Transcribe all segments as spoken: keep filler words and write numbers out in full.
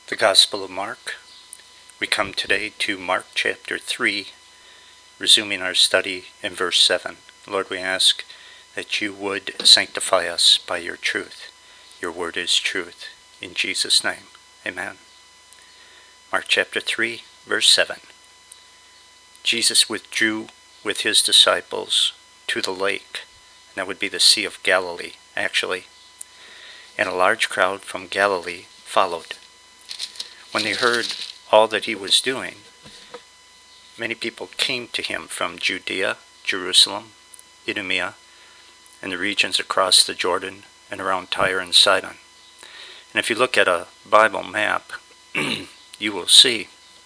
The Gospel of Mark. We come today to Mark chapter three, resuming our study in verse seven. Lord, we ask that you would sanctify us by your truth. Your word is truth. In Jesus' name, amen. Mark chapter three, verse seven. Jesus withdrew with his disciples to the lake, and that would be the Sea of Galilee, actually, and a large crowd from Galilee followed. When they heard all that he was doing, many people came to him from Judea, Jerusalem, Idumea, and the regions across the Jordan and around Tyre and Sidon. And if you look at a Bible map, you will see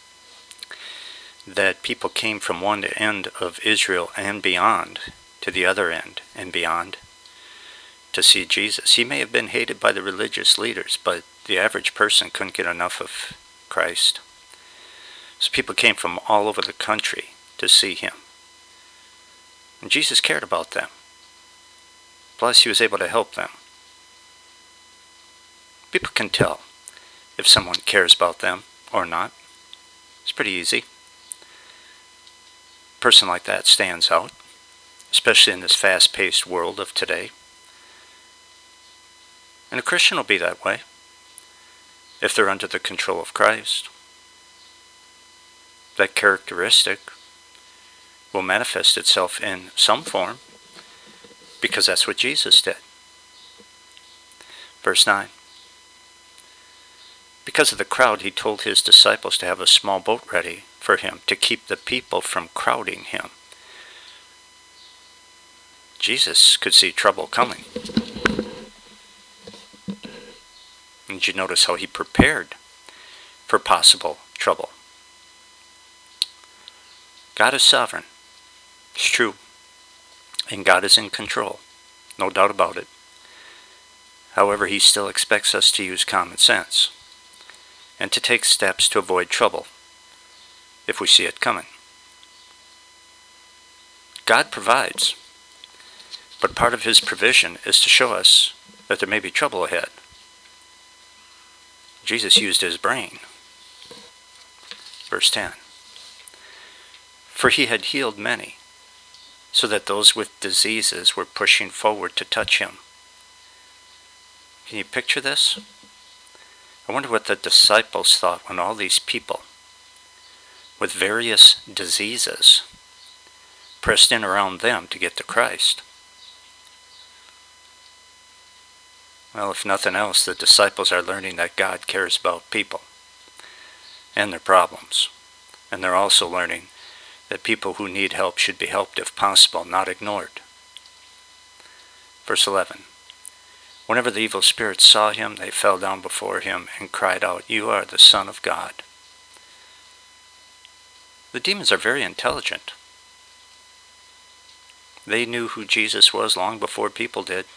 that people came from one end of Israel and beyond to the other end and beyond to see Jesus. He may have been hated by the religious leaders, but the average person couldn't get enough of Christ. So people came from all over the country to see him. And Jesus cared about them. Plus, he was able to help them. People can tell if someone cares about them or not. It's pretty easy. A person like that stands out, especially in this fast-paced world of today. And a Christian will be that way if they're under the control of Christ. That characteristic will manifest itself in some form because that's what Jesus did. Verse nine. Because of the crowd, he told his disciples to have a small boat ready for him to keep the people from crowding him. Jesus could see trouble coming. Did you notice how he prepared for possible trouble? God is sovereign. It's true. And God is in control. No doubt about it. However, he still expects us to use common sense and to take steps to avoid trouble if we see it coming. God provides, but part of his provision is to show us that there may be trouble ahead. Jesus used his brain. Verse ten. For he had healed many, so that those with diseases were pushing forward to touch him. Can you picture this? I wonder what the disciples thought when all these people with various diseases pressed in around them to get to Christ. Well, if nothing else, the disciples are learning that God cares about people and their problems. And they're also learning that people who need help should be helped if possible, not ignored. Verse eleven. Whenever the evil spirits saw him, they fell down before him and cried out, "You are the Son of God." The demons are very intelligent. They knew who Jesus was long before people did.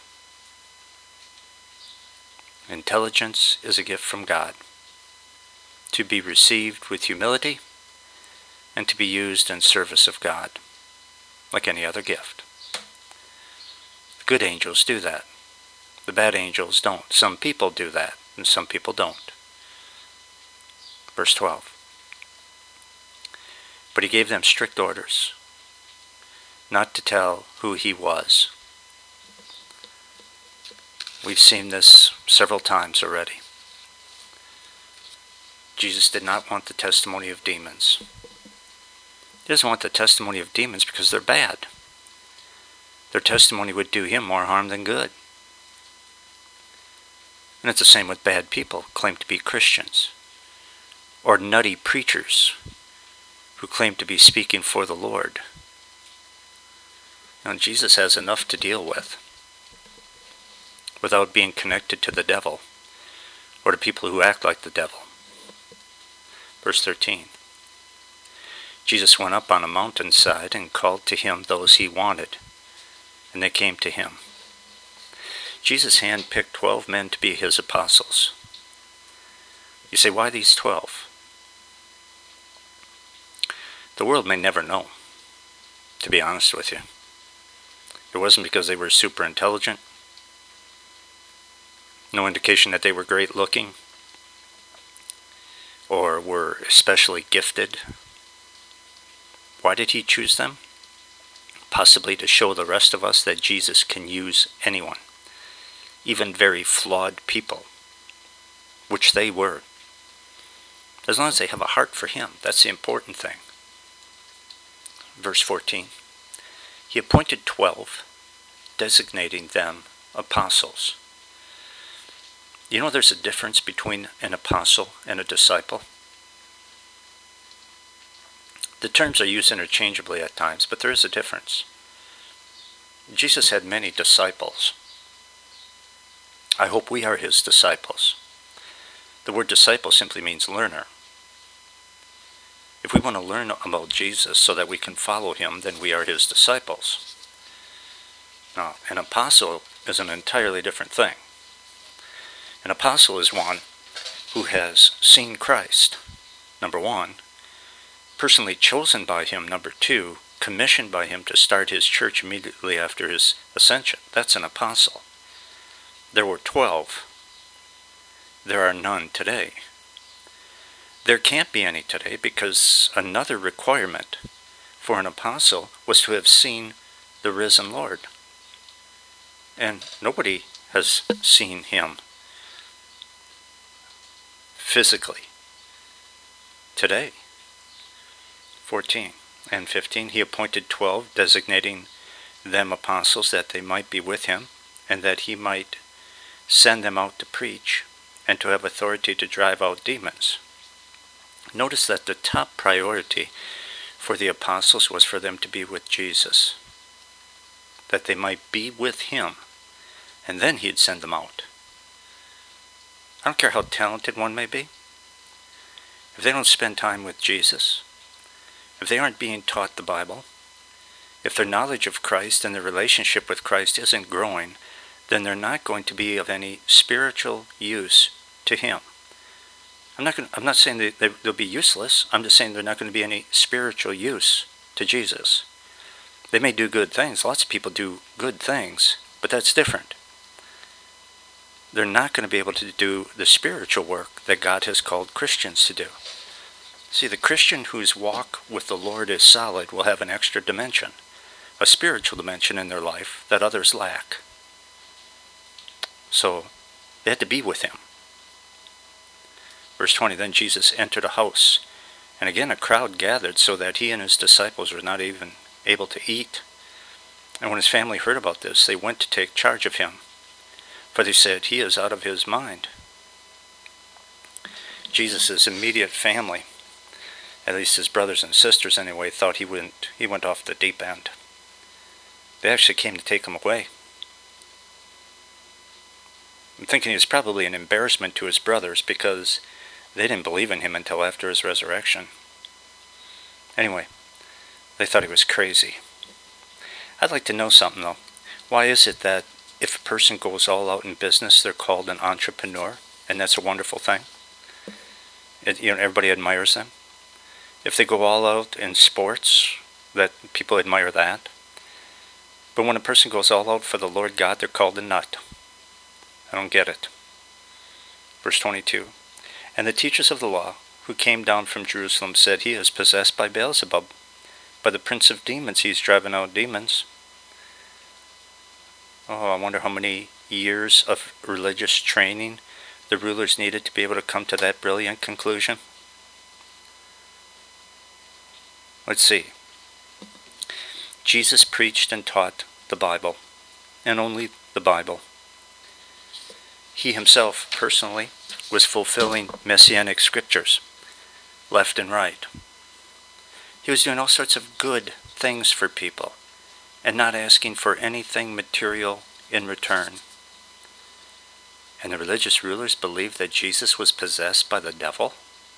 Intelligence is a gift from God, to be received with humility and to be used in service of God, like any other gift. The good angels do that. The bad angels don't. Some people do that, and some people don't. Verse twelve. But he gave them strict orders not to tell who he was. We've seen this several times already. Jesus did not want the testimony of demons. He doesn't want the testimony of demons because they're bad. Their testimony would do him more harm than good. And it's the same with bad people who claim to be Christians, or nutty preachers who claim to be speaking for the Lord. Now, Jesus has enough to deal with without being connected to the devil or to people who act like the devil. Verse thirteen. Jesus went up on a mountainside and called to him those he wanted, and they came to him. Jesus handpicked twelve men to be his apostles. You say, why these twelve? The world may never know, to be honest with you. It wasn't because they were super intelligent. No indication that they were great looking. or were especially gifted. Why did he choose them? Possibly to show the rest of us that Jesus can use anyone, even very flawed people, which they were, as long as they have a heart for him. That's the important thing. Verse fourteen, he appointed twelve, designating them apostles. You know there's a difference between an apostle and a disciple? The terms are used interchangeably at times, but there is a difference. Jesus had many disciples. I hope we are his disciples. The word disciple simply means learner. If we want to learn about Jesus so that we can follow him, then we are his disciples. Now, an apostle is an entirely different thing. An apostle is one who has seen Christ, number one, personally chosen by him, number two, commissioned by him to start his church immediately after his ascension. That's an apostle. There were twelve. There are none today. There can't be any today because another requirement for an apostle was to have seen the risen Lord. And nobody has seen him physically today. fourteen and fifteen, he appointed twelve, designating them apostles that they might be with him, and that he might send them out to preach, and to have authority to drive out demons. Notice that the top priority for the apostles was for them to be with Jesus, that they might be with him, and then he'd send them out. I don't care how talented one may be. If they don't spend time with Jesus, if they aren't being taught the Bible, if their knowledge of Christ and their relationship with Christ isn't growing, then they're not going to be of any spiritual use to him. I'm not going, I'm not saying they, they, they'll be useless. I'm just saying they're not going to be any spiritual use to Jesus. They may do good things. Lots of people do good things, but that's different. They're not going to be able to do the spiritual work that God has called Christians to do. See, the Christian whose walk with the Lord is solid will have an extra dimension, a spiritual dimension in their life that others lack. So, they had to be with him. Verse twenty, then Jesus entered a house, and again a crowd gathered so that he and his disciples were not even able to eat. And when his family heard about this, they went to take charge of him, for they said, he is out of his mind. Jesus' immediate family, at least his brothers and sisters anyway, thought he went, he went off the deep end. They actually came to take him away. I'm thinking he was probably an embarrassment to his brothers because they didn't believe in him until after his resurrection. Anyway, they thought he was crazy. I'd like to know something though. Why is it that if a person goes all out in business, they're called an entrepreneur, and that's a wonderful thing? It, you know, everybody admires them. If they go all out in sports, that people admire that. But when a person goes all out for the Lord God, they're called a nut. I don't get it. Verse twenty-two, and the teachers of the law, who came down from Jerusalem, said, he is possessed by Beelzebub. By the prince of demons, he's driving out demons. Oh, I wonder how many years of religious training the rulers needed to be able to come to that brilliant conclusion. Let's see. Jesus preached and taught the Bible, and only the Bible. He himself, personally, was fulfilling messianic scriptures, left and right. He was doing all sorts of good things for people, and not asking for anything material in return. And the religious rulers believed that Jesus was possessed by the devil?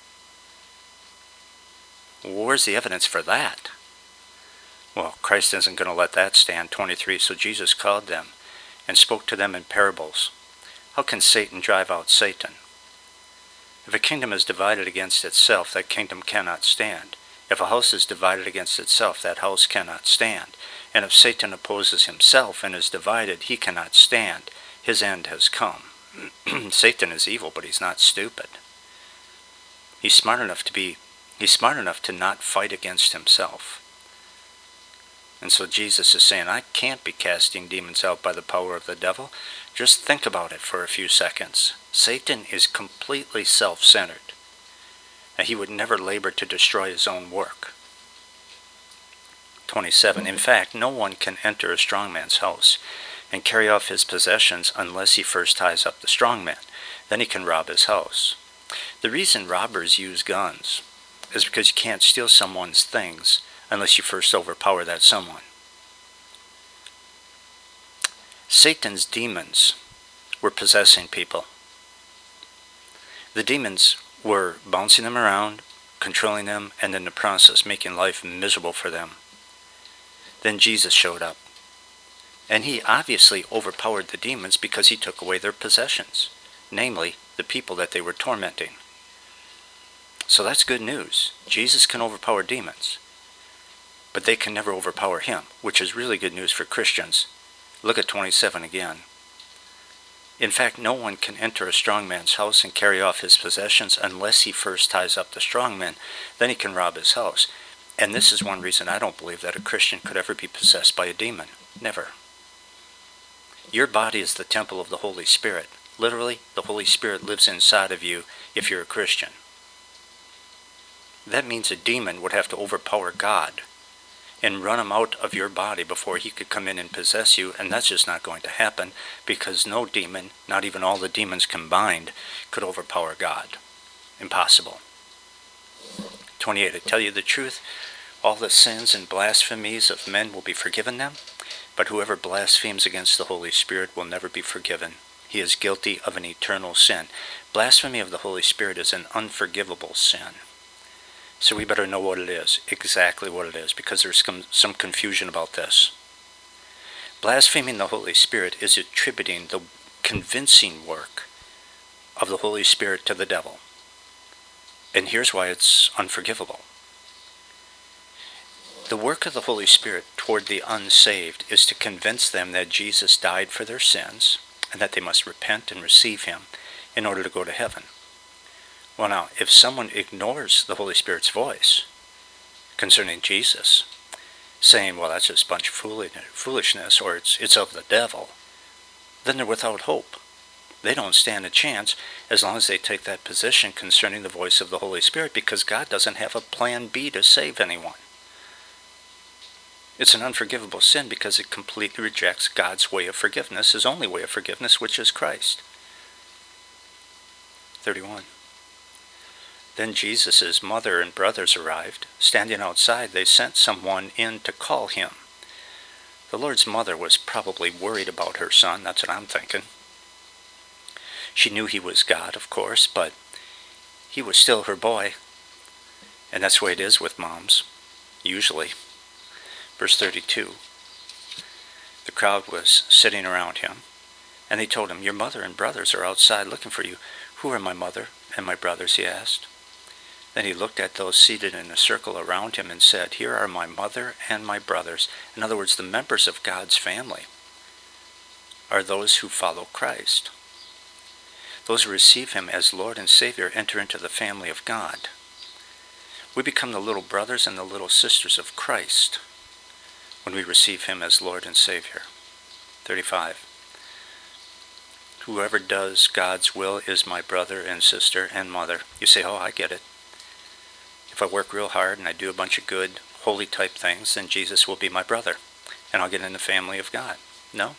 Where's the evidence for that? Well, Christ isn't going to let that stand. twenty-three, so Jesus called them and spoke to them in parables. How can Satan drive out Satan? If a kingdom is divided against itself, that kingdom cannot stand. If a house is divided against itself, that house cannot stand. And if Satan opposes himself and is divided, he cannot stand. His end has come. Satan is evil, but he's not stupid. He's smart enough to be, he's smart enough to not fight against himself. And so Jesus is saying, I can't be casting demons out by the power of the devil. Just think about it for a few seconds. Satan is completely self-centered, and he would never labor to destroy his own work. twenty-seven. In fact, no one can enter a strong man's house and carry off his possessions unless he first ties up the strong man. Then he can rob his house. The reason robbers use guns is because you can't steal someone's things unless you first overpower that someone. Satan's demons were possessing people. The demons were bouncing them around, controlling them, and in the process making life miserable for them. Then Jesus showed up. And he obviously overpowered the demons because he took away their possessions, namely the people that they were tormenting. So that's good news. Jesus can overpower demons, but they can never overpower him, which is really good news for Christians. Look at twenty-seven again. In fact, no one can enter a strong man's house and carry off his possessions unless he first ties up the strong man. Then he can rob his house. And this is one reason I don't believe that a Christian could ever be possessed by a demon. Never. Your body is the temple of the Holy Spirit. Literally, the Holy Spirit lives inside of you if you're a Christian. That means a demon would have to overpower God and run him out of your body before he could come in and possess you, and that's just not going to happen because no demon, not even all the demons combined, could overpower God. Impossible. twenty-eight. I tell you the truth, all the sins and blasphemies of men will be forgiven them, but whoever blasphemes against the Holy Spirit will never be forgiven. He is guilty of an eternal sin. Blasphemy of the Holy Spirit is an unforgivable sin. So we better know what it is, exactly what it is, because there's some, some confusion about this. Blaspheming the Holy Spirit is attributing the convincing work of the Holy Spirit to the devil. And here's why it's unforgivable. The work of the Holy Spirit toward the unsaved is to convince them that Jesus died for their sins and that they must repent and receive him in order to go to heaven. Well now, if someone ignores the Holy Spirit's voice concerning Jesus, saying, well, that's just a bunch of foolishness, or it's, it's of the devil, then they're without hope. They don't stand a chance as long as they take that position concerning the voice of the Holy Spirit, because God doesn't have a plan B to save anyone. It's an unforgivable sin because it completely rejects God's way of forgiveness, his only way of forgiveness, which is Christ. thirty-one. Then Jesus' mother and brothers arrived. Standing outside, they sent someone in to call him. The Lord's mother was probably worried about her son. That's what I'm thinking. She knew he was God, of course, but he was still her boy. And that's the way it is with moms, usually. Verse thirty-two. The crowd was sitting around him, and they told him, your mother and brothers are outside looking for you. Who are my mother and my brothers? He asked. Then he looked at those seated in a circle around him and said, here are my mother and my brothers. In other words, the members of God's family are those who follow Christ. Those who receive him as Lord and Savior enter into the family of God. We become the little brothers and the little sisters of Christ when we receive him as Lord and Savior. thirty-five. Whoever does God's will is my brother and sister and mother. You say, oh, I get it. If I work real hard and I do a bunch of good, holy type things, then Jesus will be my brother, and I'll get in the family of God. No.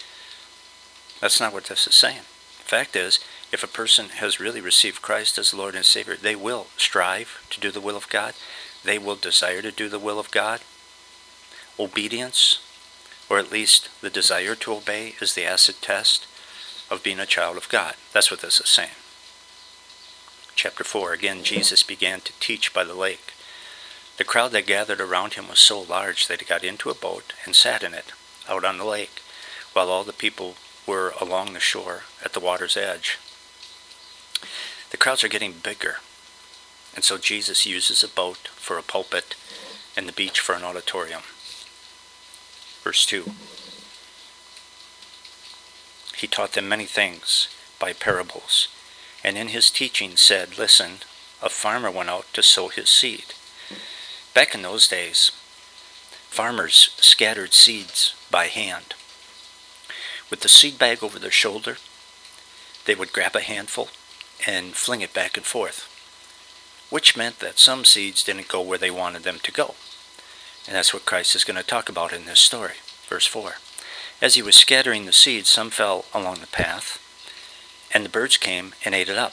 That's not what this is saying. The fact is, if a person has really received Christ as Lord and Savior, they will strive to do the will of God. They will desire to do the will of God. Obedience, or at least the desire to obey, is the acid test of being a child of God. That's what this is saying. Chapter four, again, Jesus began to teach by the lake. The crowd that gathered around him was so large that he got into a boat and sat in it, out on the lake, while all the people were along the shore at the water's edge. The crowds are getting bigger, and so Jesus uses a boat for a pulpit and the beach for an auditorium. Verse two. He taught them many things by parables, and in his teaching said, listen a farmer went out to sow his seed. Back in those days, farmers scattered seeds by hand. With the seed bag over their shoulder, they would grab a handful and fling it back and forth, which meant that some seeds didn't go where they wanted them to go. And that's what Christ is going to talk about in this story. Verse four. As he was scattering the seeds, some fell along the path, and the birds came and ate it up.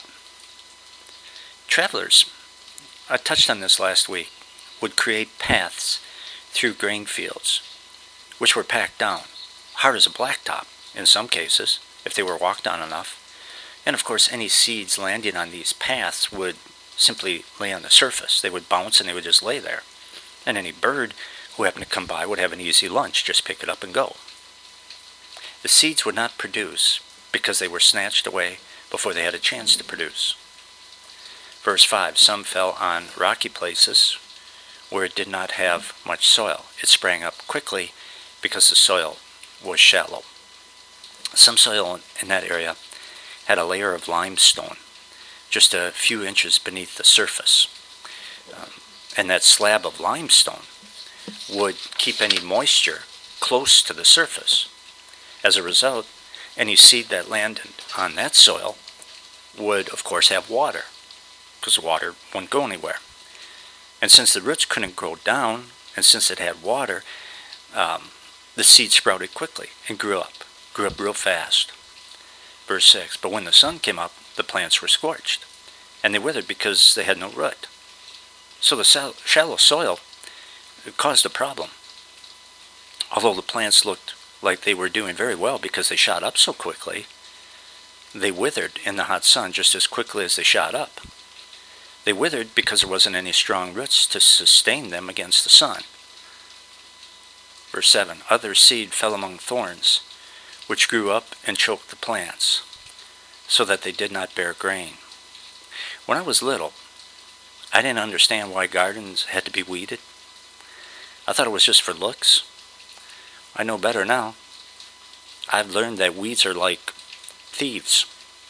Travelers, I touched on this last week, would create paths through grain fields, which were packed down, hard as a blacktop in some cases, if they were walked on enough. And of course, any seeds landing on these paths would simply lay on the surface. They would bounce and they would just lay there. And any bird who happened to come by would have an easy lunch, just pick it up and go. The seeds would not produce because they were snatched away before they had a chance to produce. Verse five, some fell on rocky places where it did not have much soil. It sprang up quickly because the soil was shallow. Some soil in that area had a layer of limestone, just a few inches beneath the surface. Um, and that slab of limestone would keep any moisture close to the surface. As a result, any seed that landed on that soil would, of course, have water, because the water wouldn't go anywhere. And since the roots couldn't grow down, and since it had water, um, the seed sprouted quickly and grew up, grew up real fast. Verse six, but when the sun came up, the plants were scorched, and they withered because they had no root. So the shallow soil caused a problem. Although the plants looked like they were doing very well because they shot up so quickly, they withered in the hot sun just as quickly as they shot up. They withered because there wasn't any strong roots to sustain them against the sun. Verse seven, other seed fell among thorns, which grew up and choked the plants, so that they did not bear grain. When I was little, I didn't understand why gardens had to be weeded. I thought it was just for looks. I know better now. I've learned that weeds are like thieves.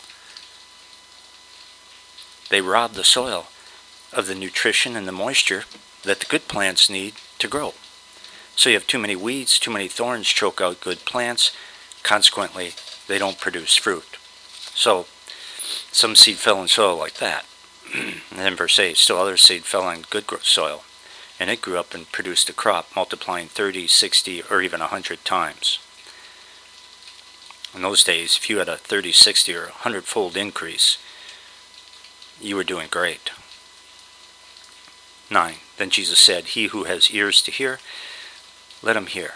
They rob the soil of the nutrition and the moisture that the good plants need to grow. So you have too many weeds, too many thorns choke out good plants. Consequently, they don't produce fruit. So some seed fell in soil like that. And then verse eight, still other seed fell on good soil, and it grew up and produced a crop, multiplying thirty, sixty, or even one hundred times. In those days, if you had a thirty, sixty, or one hundred-fold increase, you were doing great. nine. Then Jesus said, he who has ears to hear, let him hear.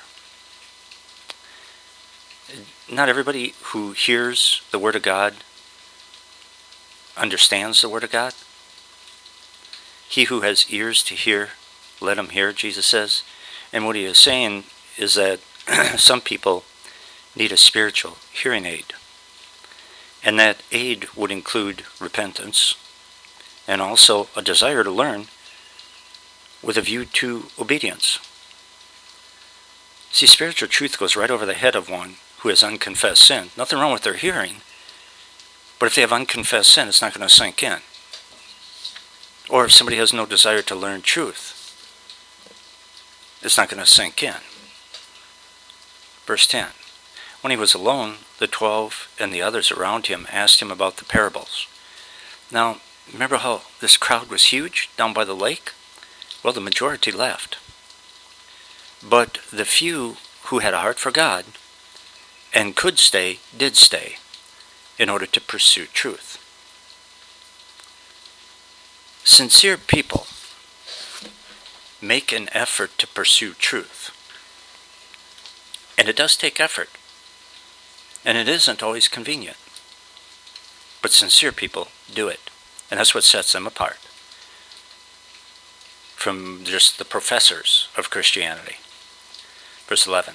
Not everybody who hears the Word of God understands the Word of God. He who has ears to hear, let him hear, Jesus says. And what he is saying is that some people need a spiritual hearing aid. And that aid would include repentance and also a desire to learn with a view to obedience. See, spiritual truth goes right over the head of one who has unconfessed sin. Nothing wrong with their hearing, but if they have unconfessed sin, it's not going to sink in. Or if somebody has no desire to learn truth, it's not going to sink in. Verse ten. When he was alone, the twelve and the others around him asked him about the parables. Now, remember how this crowd was huge down by the lake? Well, the majority left. But the few who had a heart for God and could stay, did stay in order to pursue truth. Sincere people make an effort to pursue truth. And it does take effort. And it isn't always convenient. But sincere people do it. And that's what sets them apart from just the professors of Christianity. Verse eleven.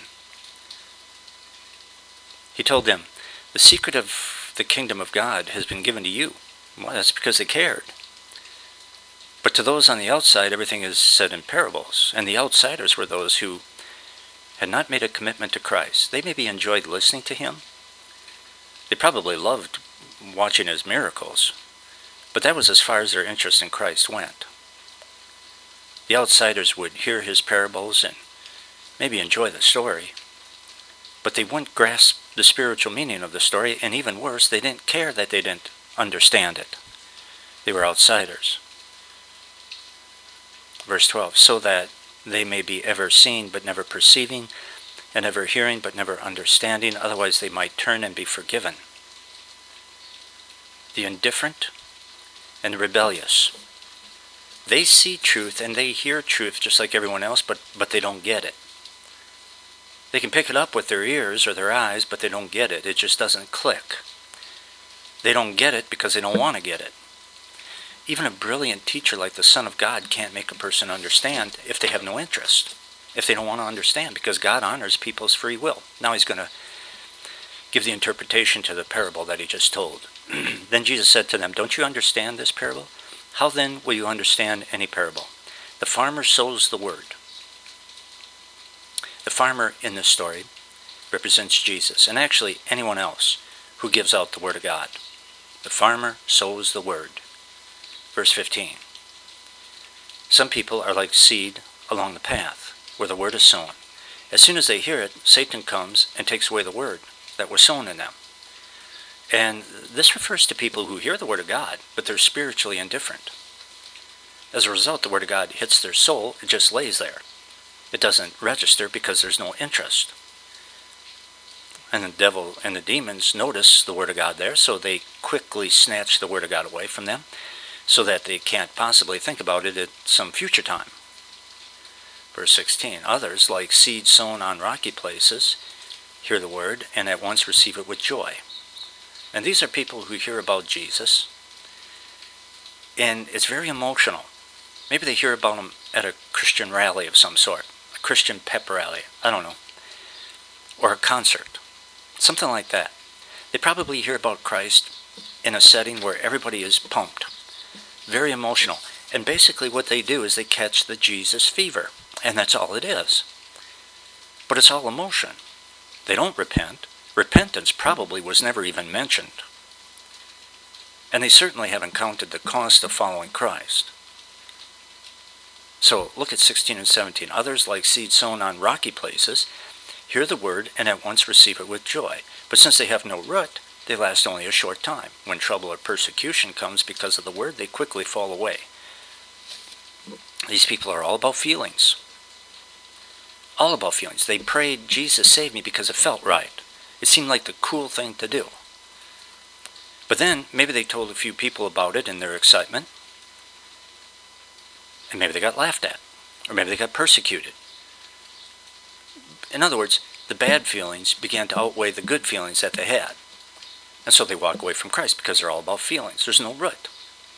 He told them, the secret of the kingdom of God has been given to you. Well, that's because they cared. But to those on the outside, everything is said in parables. And the outsiders were those who had not made a commitment to Christ. They maybe enjoyed listening to him. They probably loved watching his miracles. But that was as far as their interest in Christ went. The outsiders would hear his parables and maybe enjoy the story, but they wouldn't grasp the spiritual meaning of the story, and even worse, they didn't care that they didn't understand it. They were outsiders. Verse twelve, so that they may be ever seeing but never perceiving, and ever hearing but never understanding, otherwise they might turn and be forgiven. The indifferent and the rebellious. They see truth and they hear truth just like everyone else, but, but they don't get it. They can pick it up with their ears or their eyes, but they don't get it. It just doesn't click. They don't get it because they don't want to get it. Even a brilliant teacher like the Son of God can't make a person understand if they have no interest, if they don't want to understand, because God honors people's free will. Now he's going to give the interpretation to the parable that he just told. Then Jesus said to them, don't you understand this parable? How then will you understand any parable? The farmer sows the word. The farmer in this story represents Jesus, and actually anyone else who gives out the word of God. The farmer sows the word. Verse fifteen. Some people are like seed along the path where the word is sown. As soon as they hear it, Satan comes and takes away the word that was sown in them. And this refers to people who hear the word of God, but they're spiritually indifferent. As a result, the word of God hits their soul, it just lays there. It doesn't register because there's no interest. And the devil and the demons notice the word of God there, so they quickly snatch the word of God away from them, so that they can't possibly think about it at some future time. Verse sixteen, others, like seed sown on rocky places, hear the word and at once receive it with joy. And these are people who hear about Jesus, and it's very emotional. Maybe they hear about him at a Christian rally of some sort, a Christian pep rally, I don't know, or a concert, something like that. They probably hear about Christ in a setting where everybody is pumped, very emotional. And basically what they do is they catch the Jesus fever, and that's all it is. But it's all emotion. They don't repent. Repentance probably was never even mentioned. And they certainly haven't counted the cost of following Christ. So look at sixteen and seventeen. Others, like seed sown on rocky places, hear the word and at once receive it with joy. But since they have no root, they last only a short time. When trouble or persecution comes because of the word, they quickly fall away. These people are all about feelings. All about feelings. They prayed, Jesus, save me, because it felt right. It seemed like the cool thing to do. But then, maybe they told a few people about it in their excitement, and maybe they got laughed at, or maybe they got persecuted. In other words, the bad feelings began to outweigh the good feelings that they had. And so they walk away from Christ because they're all about feelings. There's no root.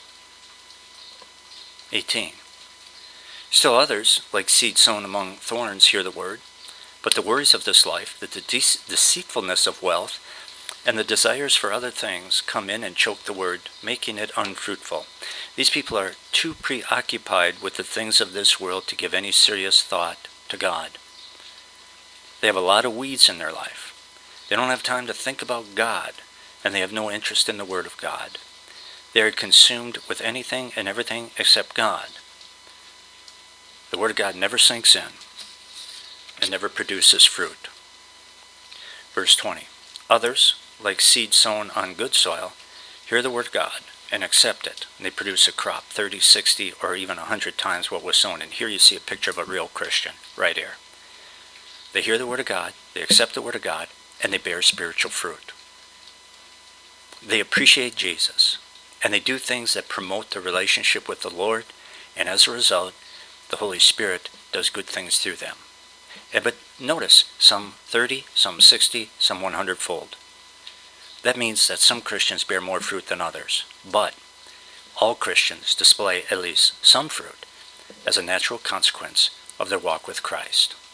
eighteen. Still others, like seed sown among thorns, hear the word, but the worries of this life, the de- deceitfulness of wealth, and the desires for other things come in and choke the word, making it unfruitful. These people are too preoccupied with the things of this world to give any serious thought to God. They have a lot of weeds in their life. They don't have time to think about God, and they have no interest in the Word of God. They are consumed with anything and everything except God. The Word of God never sinks in and never produces fruit. Verse twenty. Others, like seed sown on good soil, hear the Word of God and accept it, and they produce a crop thirty, sixty, or even one hundred times what was sown. And here you see a picture of a real Christian, right here. They hear the Word of God, they accept the Word of God, and they bear spiritual fruit. They appreciate Jesus, and they do things that promote the relationship with the Lord, and as a result, the Holy Spirit does good things through them. And, but notice, some thirty, some sixty, some one hundred fold. That means that some Christians bear more fruit than others, but all Christians display at least some fruit as a natural consequence of their walk with Christ.